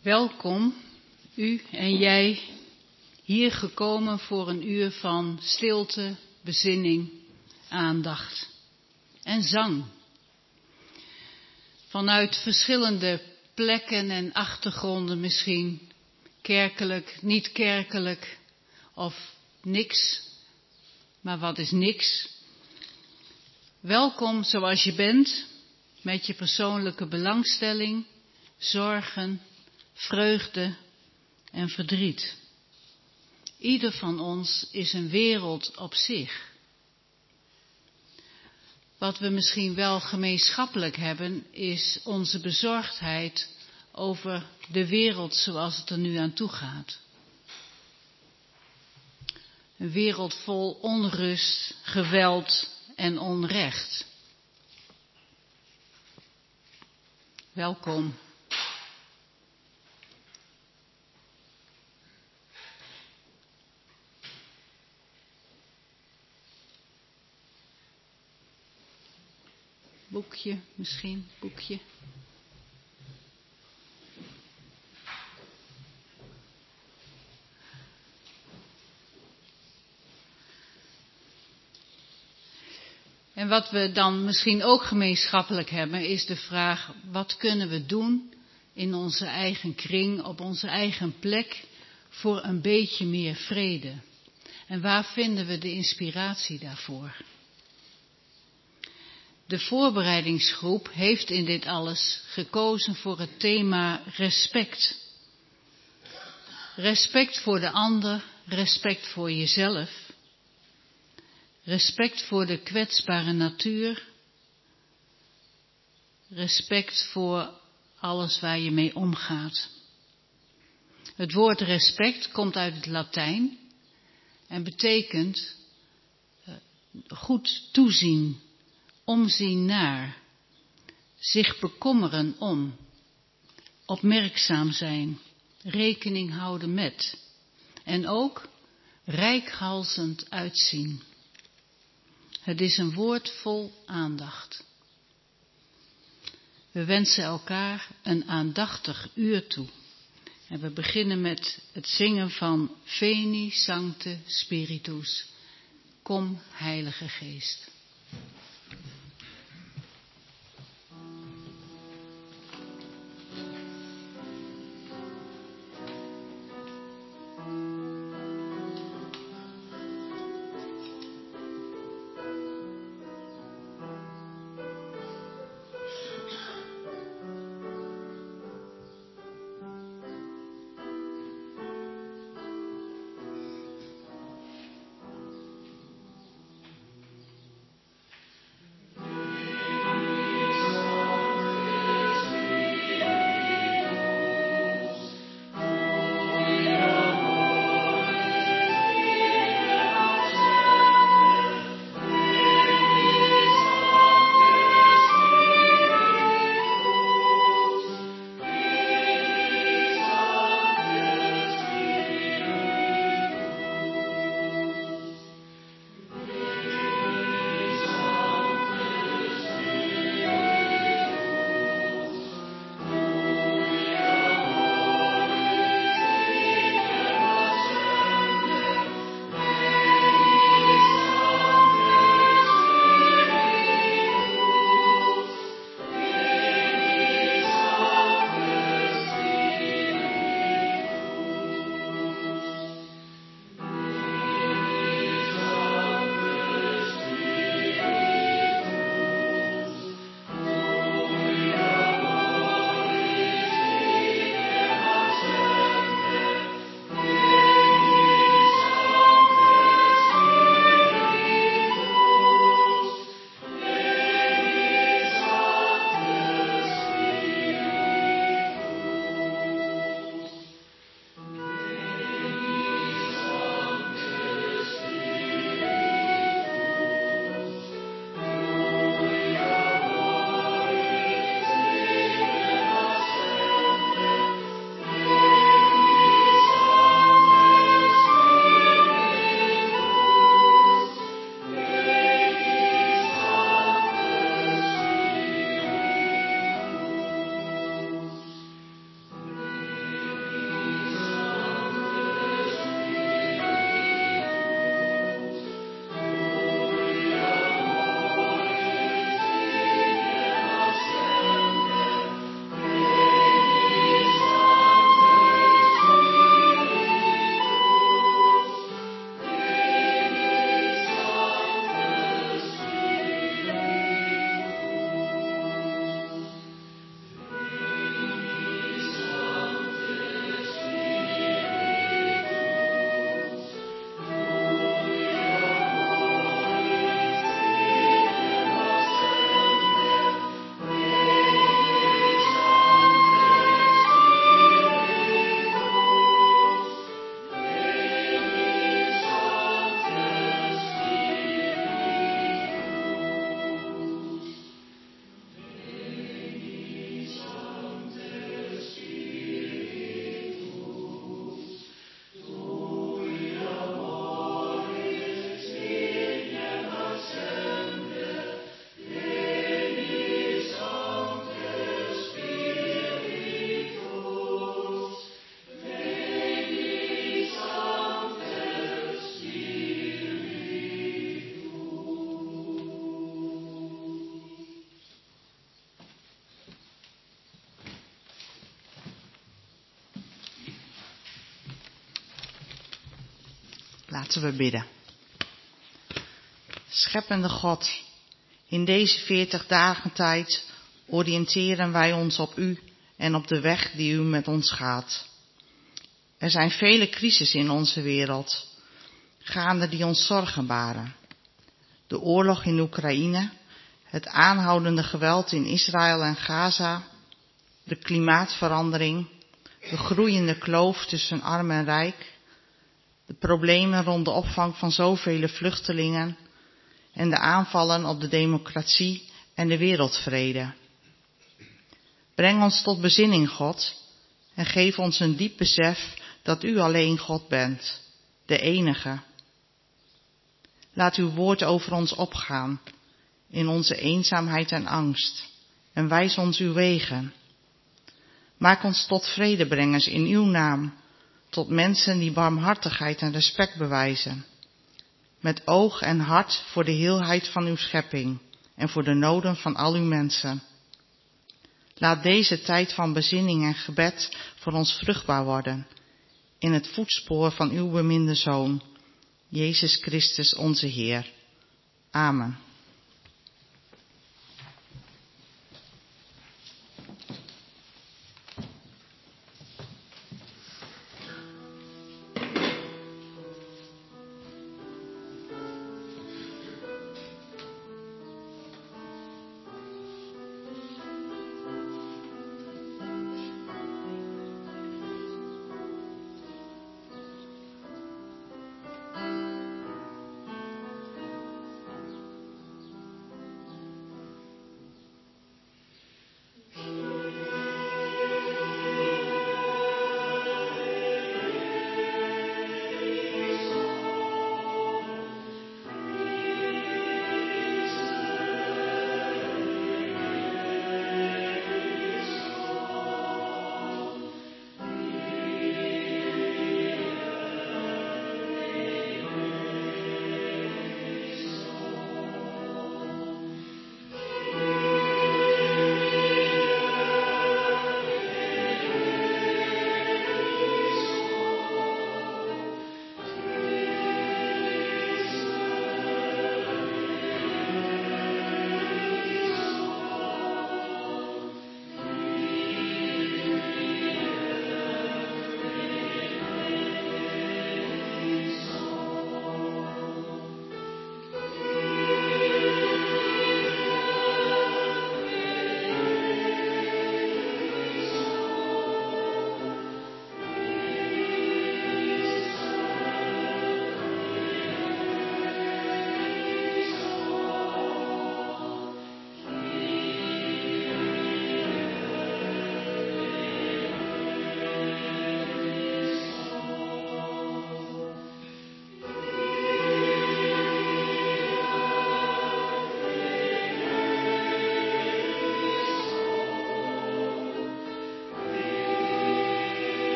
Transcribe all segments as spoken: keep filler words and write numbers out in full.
Welkom, u en jij, hier gekomen voor een uur van stilte, bezinning, aandacht en zang. Vanuit verschillende plekken en achtergronden misschien, kerkelijk, niet kerkelijk of niks, maar wat is niks? Welkom zoals je bent, met je persoonlijke belangstelling, zorgen, vreugde en verdriet. Ieder van ons is een wereld op zich. Wat we misschien wel gemeenschappelijk hebben, is onze bezorgdheid over de wereld zoals het er nu aan toe gaat. Een wereld vol onrust, geweld en onrecht. Welkom. Boekje, misschien, boekje. En wat we dan misschien ook gemeenschappelijk hebben, is de vraag: wat kunnen we doen in onze eigen kring, op onze eigen plek, voor een beetje meer vrede? En waar vinden we de inspiratie daarvoor? De voorbereidingsgroep heeft in dit alles gekozen voor het thema respect. Respect voor de ander, respect voor jezelf. Respect voor de kwetsbare natuur. Respect voor alles waar je mee omgaat. Het woord respect komt uit het Latijn en betekent uh, goed toezien, omzien naar, zich bekommeren om, opmerkzaam zijn, rekening houden met en ook reikhalzend uitzien. Het is een woord vol aandacht. We wensen elkaar een aandachtig uur toe. En we beginnen met het zingen van Veni Sancte Spiritus. Kom, Heilige Geest. Laten we bidden. Scheppende God, in deze veertig dagen tijd oriënteren wij ons op u en op de weg die u met ons gaat. Er zijn vele crises in onze wereld, gaande die ons zorgen baren. De oorlog in Oekraïne, het aanhoudende geweld in Israël en Gaza, de klimaatverandering, de groeiende kloof tussen arm en rijk, de problemen rond de opvang van zoveel vluchtelingen en de aanvallen op de democratie en de wereldvrede. Breng ons tot bezinning, God, en geef ons een diep besef dat u alleen God bent, de enige. Laat uw woord over ons opgaan, in onze eenzaamheid en angst, en wijs ons uw wegen. Maak ons tot vredebrengers in uw naam, tot mensen die barmhartigheid en respect bewijzen, met oog en hart voor de heelheid van uw schepping en voor de noden van al uw mensen. Laat deze tijd van bezinning en gebed voor ons vruchtbaar worden, in het voetspoor van uw beminde Zoon, Jezus Christus onze Heer. Amen.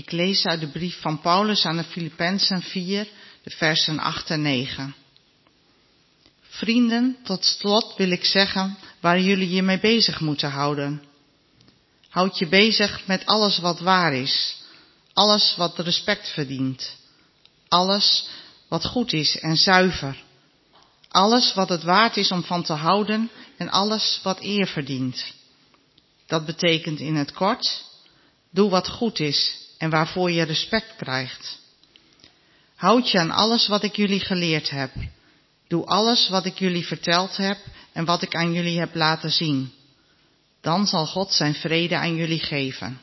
Ik lees uit de brief van Paulus aan de Filippenzen vier, de versen acht en negen. Vrienden, tot slot wil ik zeggen waar jullie je mee bezig moeten houden. Houd je bezig met alles wat waar is, alles wat respect verdient, alles wat goed is en zuiver, alles wat het waard is om van te houden en alles wat eer verdient. Dat betekent in het kort, doe wat goed is en waarvoor je respect krijgt. Houd je aan alles wat ik jullie geleerd heb. Doe alles wat ik jullie verteld heb en wat ik aan jullie heb laten zien. Dan zal God zijn vrede aan jullie geven.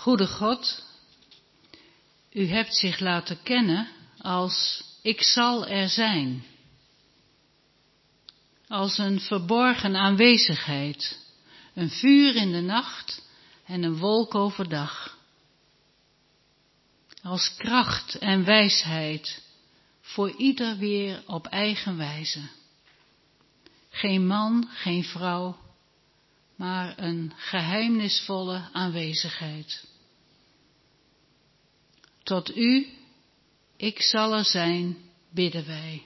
Goede God, u hebt zich laten kennen als ik zal er zijn. Als een verborgen aanwezigheid, een vuur in de nacht en een wolk overdag. Als kracht en wijsheid, voor ieder weer op eigen wijze. Geen man, geen vrouw, maar een geheimnisvolle aanwezigheid. Tot u, ik zal er zijn, bidden wij.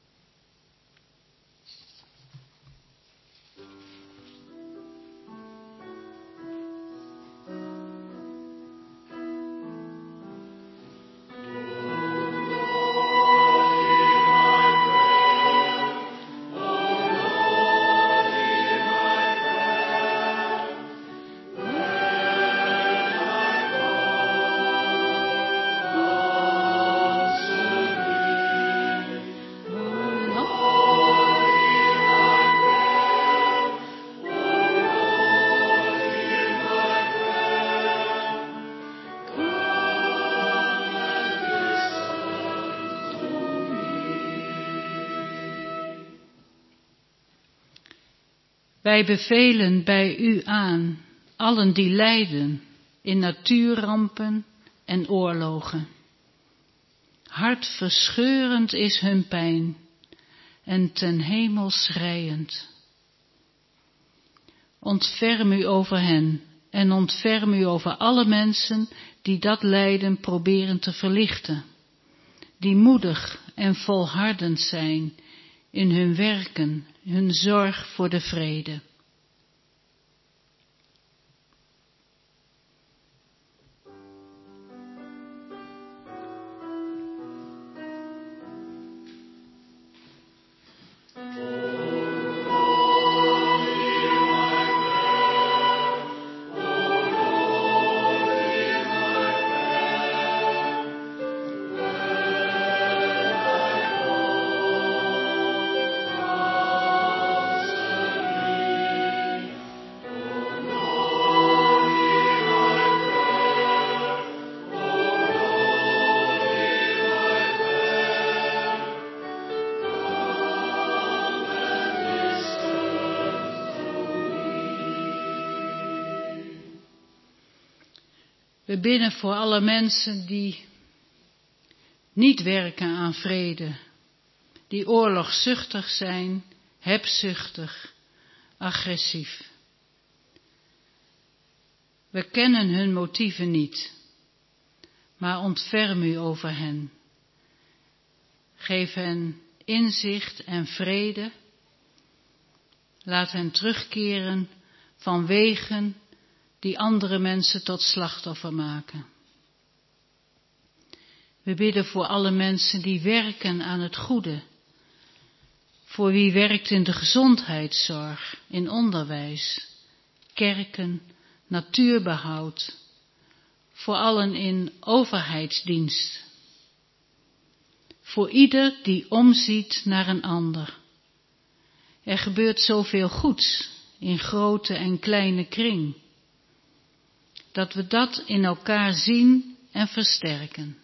Wij bevelen bij u aan, allen die lijden in natuurrampen en oorlogen. Hartverscheurend is hun pijn en ten hemel schreiend. Ontferm u over hen en ontferm u over alle mensen die dat lijden proberen te verlichten, die moedig en volhardend zijn in hun werken, hun zorg voor de vrede. We bidden voor alle mensen die niet werken aan vrede, die oorlogzuchtig zijn, hebzuchtig, agressief. We kennen hun motieven niet, maar ontferm u over hen. Geef hen inzicht en vrede. Laat hen terugkeren van wegen die andere mensen tot slachtoffer maken. We bidden voor alle mensen die werken aan het goede, voor wie werkt in de gezondheidszorg, in onderwijs, kerken, natuurbehoud, voor allen in overheidsdienst, voor ieder die omziet naar een ander. Er gebeurt zoveel goeds in grote en kleine kring, dat we dat in elkaar zien en versterken.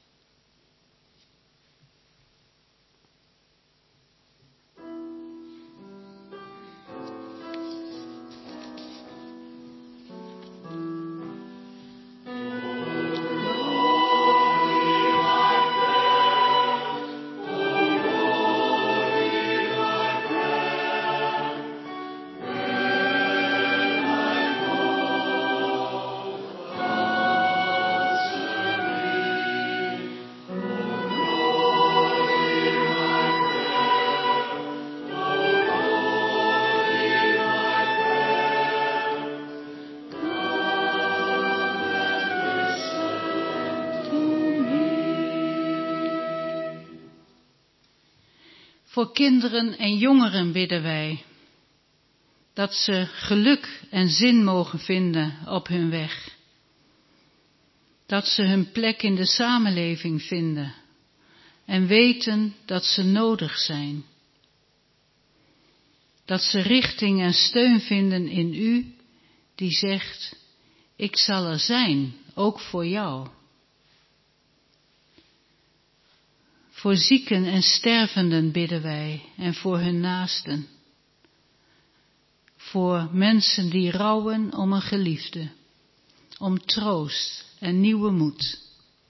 Voor kinderen en jongeren bidden wij, dat ze geluk en zin mogen vinden op hun weg. Dat ze hun plek in de samenleving vinden en weten dat ze nodig zijn. Dat ze richting en steun vinden in u, die zegt, Ik zal er zijn, ook voor jou. Voor zieken en stervenden bidden wij en voor hun naasten. Voor mensen die rouwen om een geliefde, om troost en nieuwe moed.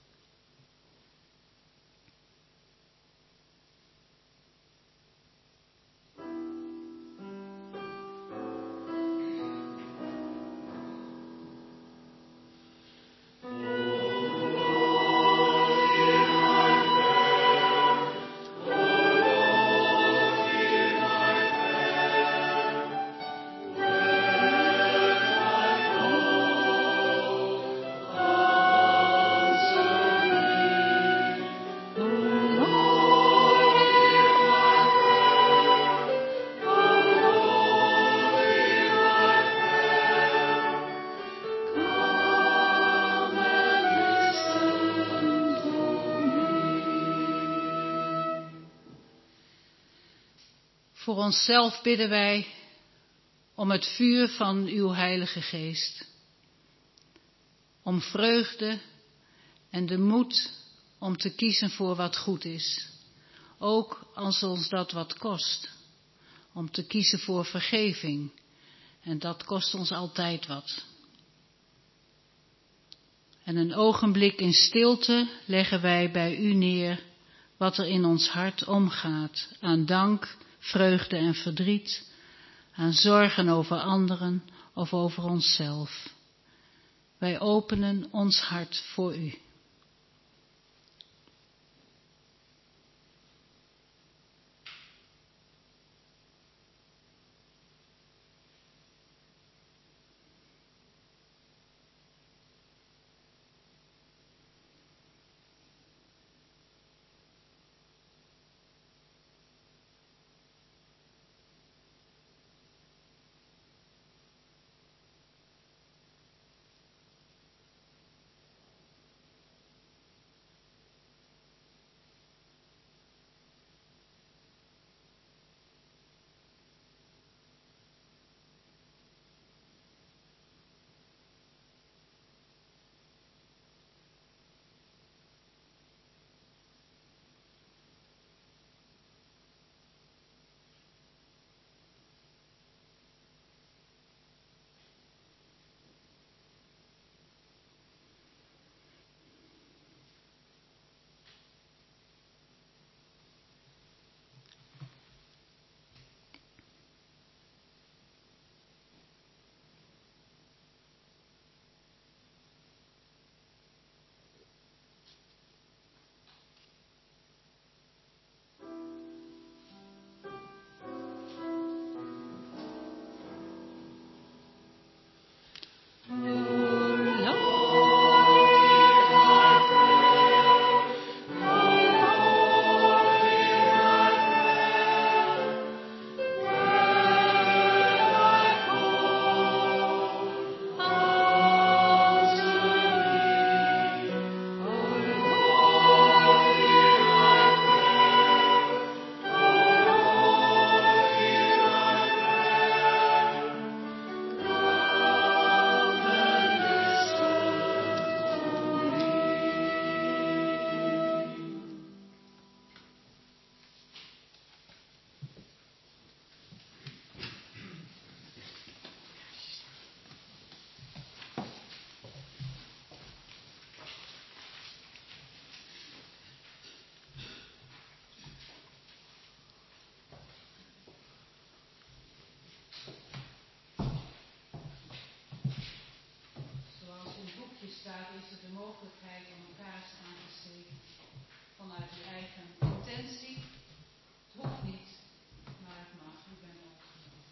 Voor onszelf bidden wij om het vuur van uw Heilige Geest. Om vreugde en de moed om te kiezen voor wat goed is. Ook als ons dat wat kost. Om te kiezen voor vergeving. En dat kost ons altijd wat. En een ogenblik in stilte leggen wij bij u neer wat er in ons hart omgaat. Aan dank, vreugde en verdriet. Aan zorgen over anderen of over onszelf. Wij openen ons hart voor u. Staat is er de mogelijkheid om een kaars aan te steken vanuit uw eigen intentie. Het hoeft niet, maar het mag. U bent opgenomen.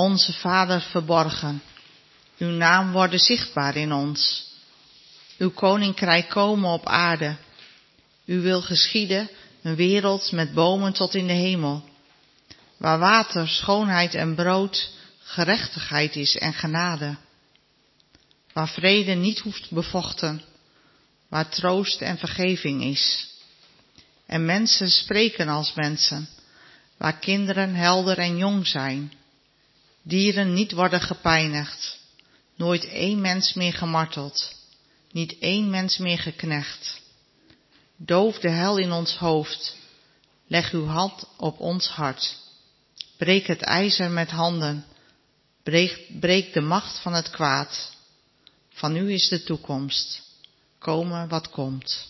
Onze Vader verborgen. Uw naam worden zichtbaar in ons. Uw koninkrijk komen op aarde. U wil geschieden, een wereld met bomen tot in de hemel. Waar water, schoonheid en brood, gerechtigheid is en genade. Waar vrede niet hoeft bevochten. Waar troost en vergeving is. En mensen spreken als mensen. Waar kinderen helder en jong zijn. Dieren niet worden gepijnigd. Nooit één mens meer gemarteld. Niet één mens meer geknecht. Doof de hel in ons hoofd. Leg uw hand op ons hart. Breek het ijzer met handen. Breek, breek de macht van het kwaad. Van u is de toekomst. Komen wat komt.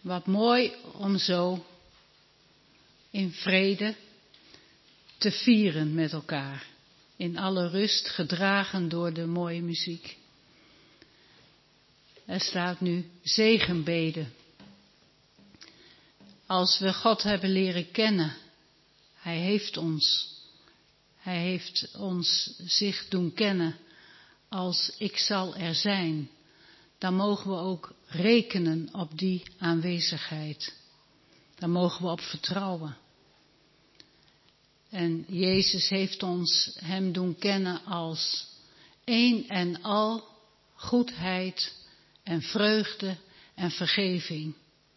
Wat mooi om zo in vrede te vieren met elkaar. In alle rust, gedragen door de mooie muziek. Er staat nu zegenbeden. Als we God hebben leren kennen, Hij heeft ons, Hij heeft ons zich doen kennen als ik zal er zijn, dan mogen we ook rekenen op die aanwezigheid. Daar mogen we op vertrouwen. En Jezus heeft ons Hem doen kennen als één en al goedheid en vreugde en vergeving.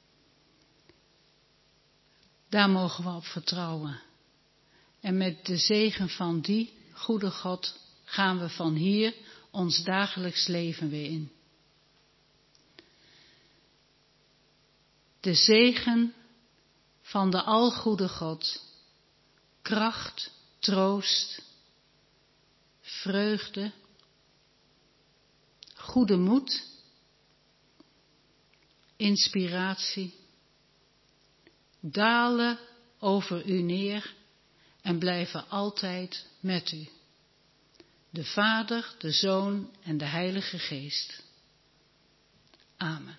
Daar mogen we op vertrouwen. En met de zegen van die goede God gaan we van hier ons dagelijks leven weer in. De zegen van de algoede God, kracht, troost, vreugde, goede moed, inspiratie, dalen over u neer en blijven altijd met u. De Vader, de Zoon en de Heilige Geest. Amen.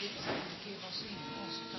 dit een keer wel zien, onze